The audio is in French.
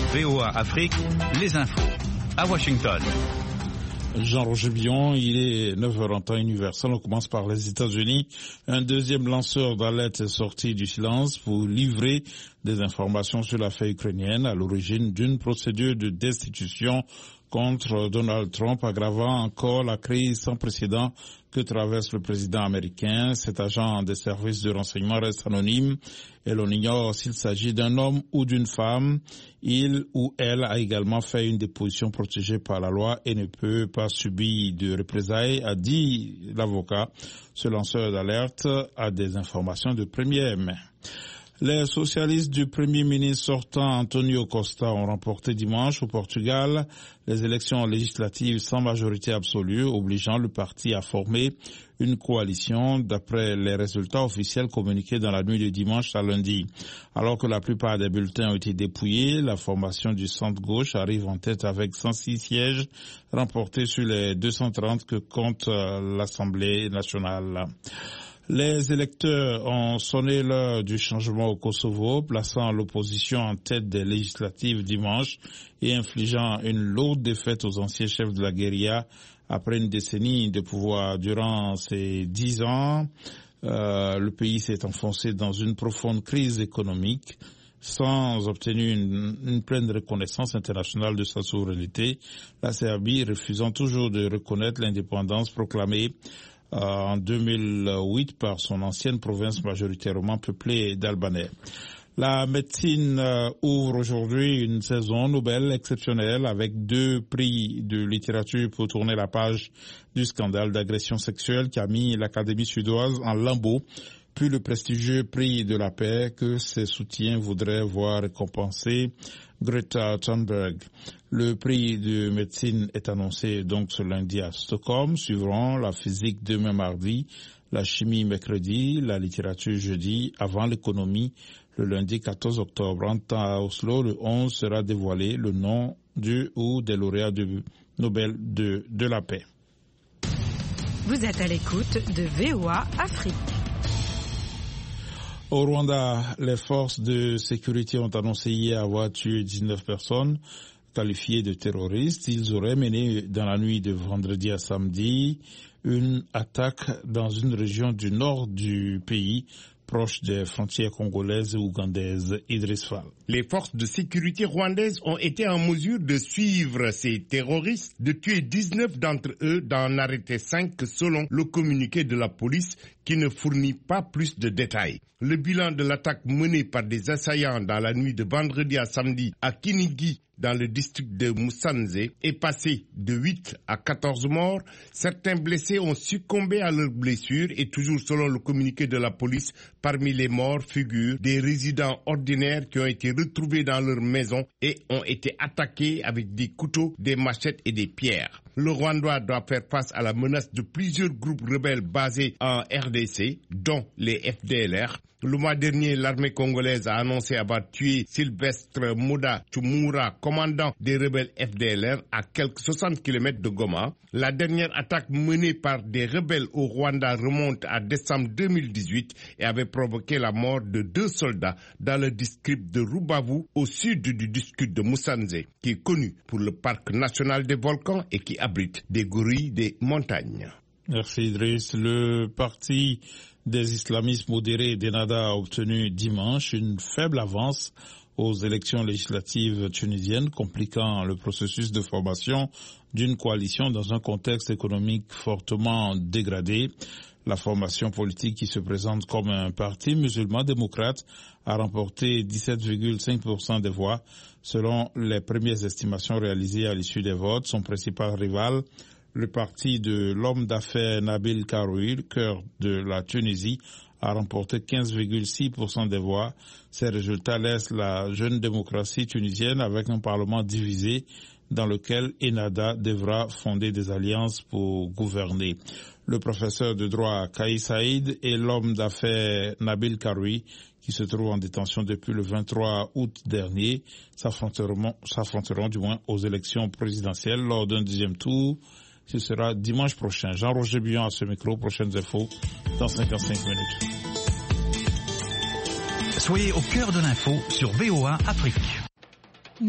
VOA Afrique, les infos. À Washington. Jean-Roger Billon, il est 9h en temps universel. On commence par les États-Unis. Un deuxième lanceur d'alerte est sorti du silence pour livrer des informations sur l'affaire ukrainienne à l'origine d'une procédure de destitution contre Donald Trump, aggravant encore la crise sans précédent que traverse le président américain. Cet agent des services de renseignement reste anonyme et l'on ignore s'il s'agit d'un homme ou d'une femme. Il ou elle a également fait une déposition protégée par la loi et ne peut pas subir de représailles, a dit l'avocat. Ce lanceur d'alerte a des informations de première main. Les socialistes du Premier ministre sortant Antonio Costa ont remporté dimanche au Portugal les élections législatives sans majorité absolue, obligeant le parti à former une coalition d'après les résultats officiels communiqués dans la nuit de dimanche à lundi. Alors que la plupart des bulletins ont été dépouillés, la formation du centre-gauche arrive en tête avec 106 sièges remportés sur les 230 que compte l'Assemblée nationale. Les électeurs ont sonné l'heure du changement au Kosovo, plaçant l'opposition en tête des législatives dimanche et infligeant une lourde défaite aux anciens chefs de la guérilla après une décennie de pouvoir. Durant ces 10 ans, le pays s'est enfoncé dans une profonde crise économique sans obtenir une pleine reconnaissance internationale de sa souveraineté, la Serbie refusant toujours de reconnaître l'indépendance proclamée en 2008 par son ancienne province majoritairement peuplée d'Albanais. La médecine ouvre aujourd'hui une saison Nobel exceptionnelle avec 2 prix de littérature pour tourner la page du scandale d'agression sexuelle qui a mis l'Académie suédoise en lambeaux, puis le prestigieux prix de la paix que ses soutiens voudraient voir récompenser Greta Thunberg. Le prix de médecine est annoncé donc ce lundi à Stockholm, suivront la physique demain mardi, la chimie mercredi, la littérature jeudi, avant l'économie le lundi 14 octobre. En temps à Oslo, le 11 sera dévoilé le nom du ou des lauréats du Nobel de la paix. Vous êtes à l'écoute de VOA Afrique. Au Rwanda, les forces de sécurité ont annoncé hier avoir tué 19 personnes qualifiées de terroristes. Ils auraient mené dans la nuit de vendredi à samedi une attaque dans une région du nord du pays, proche des frontières congolaises et ougandaises. Idriss Fall. Les forces de sécurité rwandaises ont été en mesure de suivre ces terroristes, de tuer 19 d'entre eux, d'en arrêter 5 selon le communiqué de la police qui ne fournit pas plus de détails. Le bilan de l'attaque menée par des assaillants dans la nuit de vendredi à samedi à Kinigi, dans le district de Musanze, est passé de 8 à 14 morts. Certains blessés ont succombé à leurs blessures et toujours selon le communiqué de la police, parmi les morts figurent des résidents ordinaires qui ont été retrouvés dans leur maison et ont été attaqués avec des couteaux, des machettes et des pierres. Le Rwanda doit faire face à la menace de plusieurs groupes rebelles basés en RDC, dont les FDLR. Le mois dernier, l'armée congolaise a annoncé avoir tué Sylvestre Moda Chumura, commandant des rebelles FDLR, à quelques 60 km de Goma. La dernière attaque menée par des rebelles au Rwanda remonte à décembre 2018 et avait provoqué la mort de 2 soldats dans le district de Rubavu, au sud du district de Musanze, qui est connu pour le parc national des volcans et qui abrite des gorilles des montagnes. Merci Idriss. Le parti des islamistes modérés d'Ennahda a obtenu dimanche une faible avance aux élections législatives tunisiennes, compliquant le processus de formation d'une coalition dans un contexte économique fortement dégradé. La formation politique qui se présente comme un parti musulman démocrate a remporté 17,5% des voix selon les premières estimations réalisées à l'issue des votes. Son principal rival, le parti de l'homme d'affaires Nabil Karoui, le cœur de la Tunisie, a remporté 15,6% des voix. Ces résultats laissent la jeune démocratie tunisienne avec un parlement divisé dans lequel Ennahda devra fonder des alliances pour gouverner. Le professeur de droit Kais Saïd et l'homme d'affaires Nabil Karoui, qui se trouve en détention depuis le 23 août dernier, s'affronteront du moins aux élections présidentielles lors d'un deuxième tour. Ce sera dimanche prochain. Jean-Roger Billon à ce micro. Prochaines infos dans 55 minutes. Soyez au cœur de l'info sur VOA Afrique.